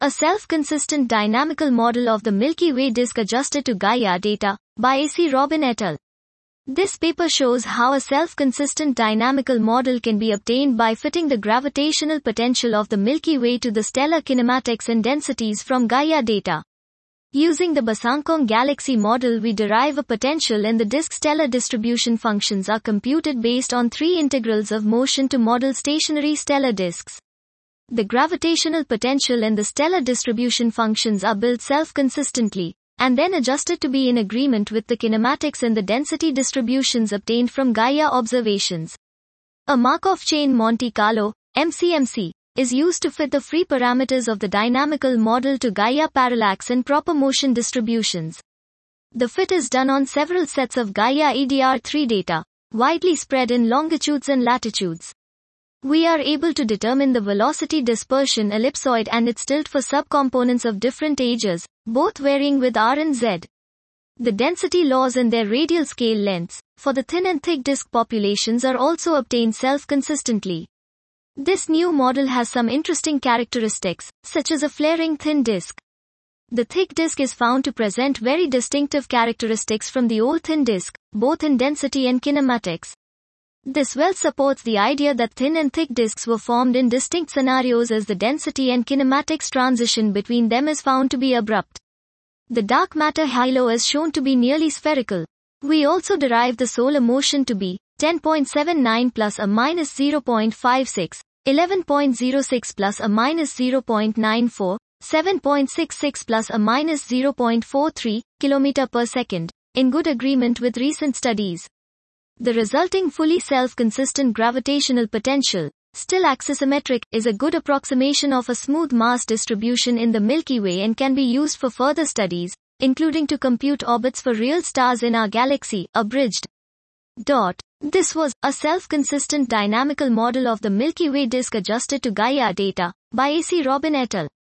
A self-consistent dynamical model of the Milky Way disk adjusted to Gaia data, by A.C. Robin et al. This paper shows how a self-consistent dynamical model can be obtained by fitting the gravitational potential of the Milky Way to the stellar kinematics and densities from Gaia data. Using the Besancon galaxy model, we derive a potential, and the disk stellar distribution functions are computed based on three integrals of motion to model stationary stellar disks. The gravitational potential and the stellar distribution functions are built self-consistently, and then adjusted to be in agreement with the kinematics and the density distributions obtained from Gaia observations. A Markov chain Monte Carlo, MCMC, is used to fit the free parameters of the dynamical model to Gaia parallax and proper motion distributions. The fit is done on several sets of Gaia EDR3 data, widely spread in longitudes and latitudes. We are able to determine the velocity dispersion ellipsoid and its tilt for subcomponents of different ages, both varying with r and z. The density laws and their radial scale lengths, for the thin and thick disk populations, are also obtained self-consistently. This new model has some interesting characteristics, such as a flaring thin disk. The thick disk is found to present very distinctive characteristics from the old thin disk, both in density and kinematics. This well supports the idea that thin and thick disks were formed in distinct scenarios, as the density and kinematics transition between them is found to be abrupt. The dark matter halo is shown to be nearly spherical. We also derive the solar motion to be 10.79 plus or minus 0.56, 11.06 plus or minus 0.94, 7.66 plus or minus 0.43 km per second, in good agreement with recent studies. The resulting fully self-consistent gravitational potential, still axisymmetric, is a good approximation of a smooth mass distribution in the Milky Way and can be used for further studies, including to compute orbits for real stars in our galaxy, abridged. This was a self-consistent dynamical model of the Milky Way disk adjusted to Gaia data, by A.C. Robin et al.